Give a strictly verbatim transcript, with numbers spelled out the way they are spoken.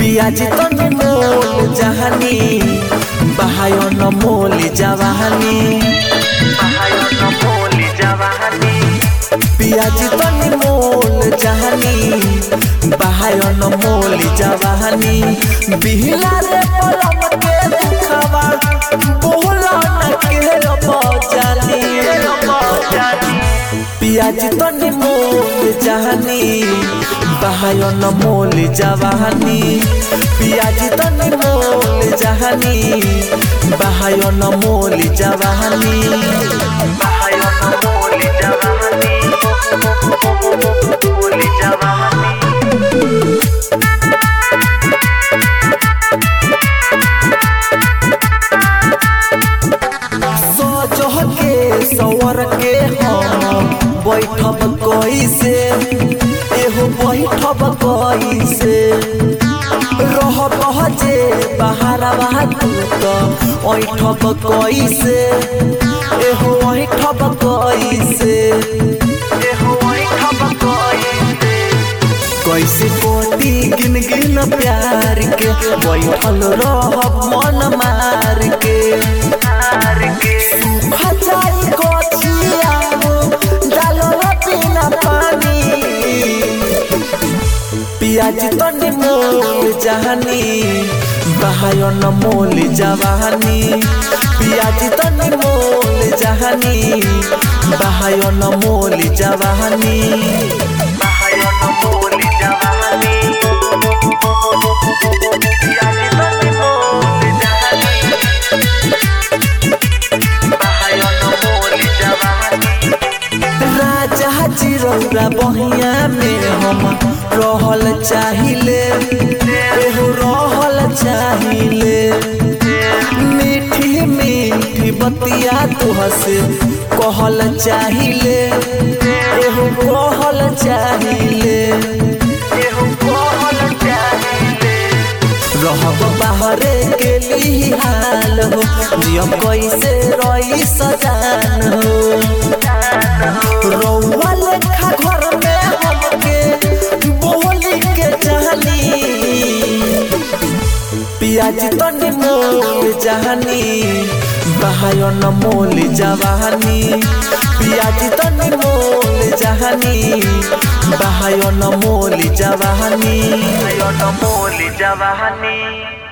पियाजी तनी मोल जहानी बहायो न मोली जवानी बहायो न मोली जवानी पियाजी तनी मोल जहानी बहायो न मोली जवानी बिहला रे पलम के दुखवा बोला न के बजानी पियाजी तनी मोल जहानी बहायो न मोली जवानी पियाजी तनी मोल जहानी बहायो न मोली जवानी बहायो न मोली जवानी मोली जवानी सोजह के सवर के हम बैठब कैसे एहो बैठब कैसे रहब जे बहारवा तू तो ऐठब कैसे एहो ऐठब कैसे एहो ऐठब कैसे कैसे कोटी गिन गिन प्यार के बैठल रहब मन मार के सूखा जाई गछिया डालल बिना पानी पियाजी तनी मोल जहानी बहायो न मोली जवानी पियाजी तनी मोल जहानी बहायो न मोली जवानी बहायो न मोली जवानी पियाजी तनी मोल जहानी बहायो न मोली जवानी राजा चिरौरा बहिया में हम रहल चाहिले एहो रहल चाहिले मीठी मीठी बतिया तुहसे कहल चाहिले एहो कहल चाहिले एहो कहल चाहिले रहब बाहरे के लिहाल हो जियम कैसे रही सजान हो रौआ लेखा घर में हमके बोली के चाहनी पियाजी तनी मोल जहानी बहायो न मोली जवानी पियाजी तनी मोल जहानी बहायो न मोली जवानी बहायो न मोली जवानी।